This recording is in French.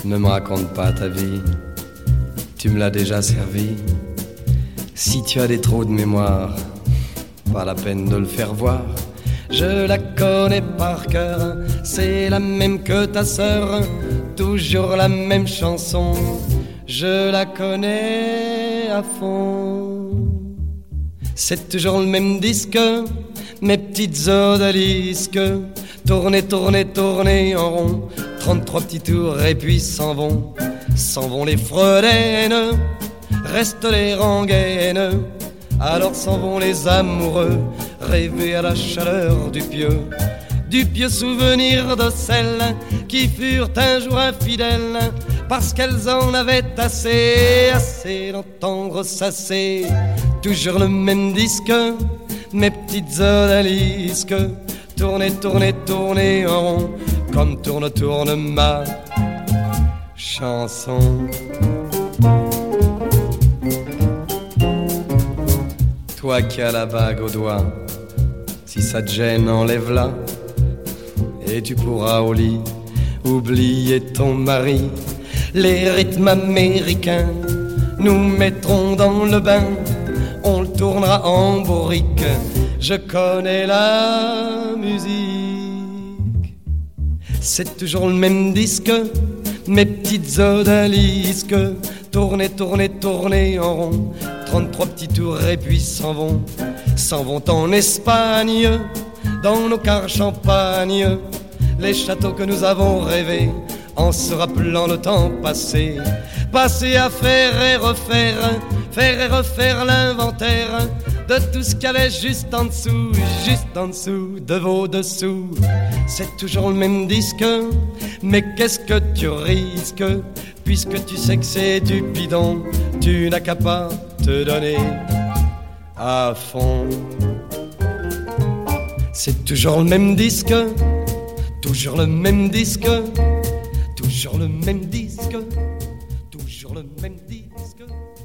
Ne me raconte pas ta vie, tu me l'as déjà servi. Si tu as des trous de mémoire, pas la peine de le faire voir. Je la connais par cœur, c'est la même que ta sœur, toujours la même chanson, je la connais à fond. C'est toujours le même disque, mes petites odalisques, tourner, tourner, tourner en rond, 33 petits tours et puis s'en vont les fredaines, restent les rengaines. Alors s'en vont les amoureux, rêver à la chaleur du pieux souvenir de celles qui furent un jour infidèles, parce qu'elles en avaient assez d'entendre sasser. Toujours le même disque, mes petites odalisques, tourner, tourner, tourner en rond, comme tourne, tourne ma chanson. Toi qui as la bague au doigt, si ça te gêne, enlève-la, et tu pourras au lit oublier ton mari. Les rythmes américains nous mettront dans le bain, on le tournera en bourrique, je connais la musique. C'est toujours le même disque, mes petites odalisques, tourner, tourner, tourner en rond, 33 petits tours et puis s'en vont en Espagne, dans nos cars champagne, les châteaux que nous avons rêvés, en se rappelant le temps passé, passé à faire et refaire l'inventaire de tout ce qu'il y avait juste en dessous de vos dessous. C'est toujours le même disque, mais qu'est-ce que tu risques, puisque tu sais que c'est du bidon, tu n'as qu'à pas te donner à fond. C'est toujours le même disque, toujours le même disque, toujours le même disque, toujours le même disque.